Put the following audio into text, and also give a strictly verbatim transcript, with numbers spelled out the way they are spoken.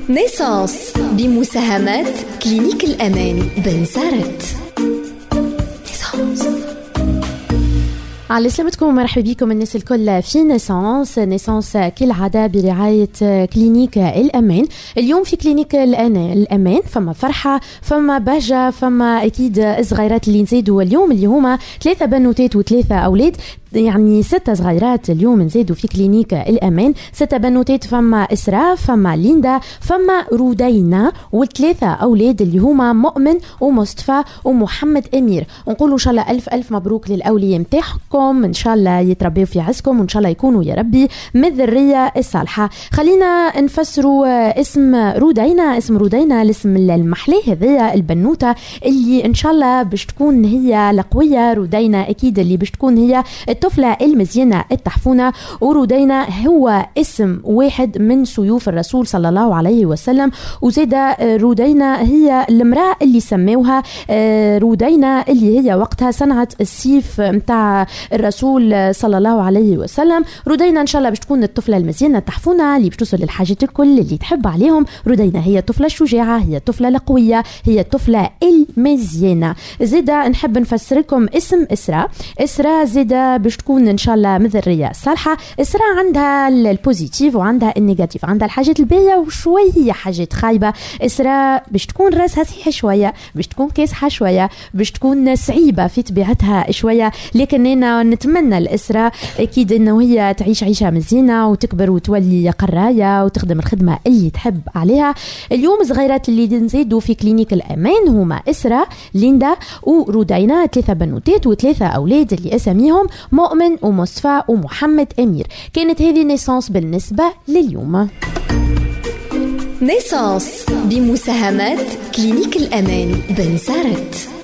نيسانس بمساهمات كلينيك الأمان بن سارت. على سلامتكم ومرحبا بكم الناس الكل في نيسانس. نيسانس كالعادة برعاية كلينيك الأمان. اليوم في كلينيك الأمان فما فرحة، فما بهجة، فما أكيد صغيرات اللي نزيدوا اليوم اللي هما ثلاثة بنوتات وثلاثة أولاد، يعني ستة صغيرات اليوم نزيدوا في كلينيك الأمان. ستة بنوتات، فما إسراء، فما ليندا، فما رودينا، والثلاثة أولاد اللي هما مؤمن ومصطفى ومحمد أمير. ونقولوا إن شاء الله ألف ألف مبروك للأولياء متاعكم، إن شاء الله يتربيوا في عزكم، وإن شاء الله يكونوا يا ربي من الذرية الصالحة. خلينا نفسروا اسم رودينا. اسم رودينا الاسم المحلي، هذه البنوتة اللي إن شاء الله باش تكون هي القوية. رودينا أكيد اللي باش تكون هي الطفلة المزينة التحفونة. ورودينا هو اسم واحد من سيوف الرسول صلى الله عليه وسلم. وزيدا رودينا هي المرأة اللي سموها رودينا، اللي هي وقتها صنعت السيف متاع الرسول صلى الله عليه وسلم. رودينا إن شاء الله باش تكون الطفلة المزينة التحفونة اللي باش توصل للحاجات الكل اللي تحب عليهم. رودينا هي الطفلة الشجاعة، هي الطفلة القوية، هي الطفلة المزينة. زيدا نحب نفسر لكم اسم إسراء. إسراء زيدا باش تكون ان شاء الله من الذريه الصالحه. إسراء عندها البوزيتيف وعندها النيجاتيف، عندها الحاجات الباهيه وشويه حاجات خايبه. إسراء باش تكون راسها صحيح شويه، باش تكون كاسحه شويه، باش تكون صعيبه في طبيعتها شويه. لكن انا نتمنى لإسراء اكيد انه هي تعيش عيشه مزيانه وتكبر وتولي قرايه وتخدم الخدمه اللي تحب عليها. اليوم صغيرات اللي نزيدوا في كلينيك الامان هما إسراء، ليندا ورودينا، ثلاثه بنوتات وثلاثه اولاد اللي اساميهم مؤمن ومصطفى ومحمد أمير. كانت هذه نيسانس بالنسبة لليوم. نيسانس بمساهمات كلينيك الأمان بن سارت.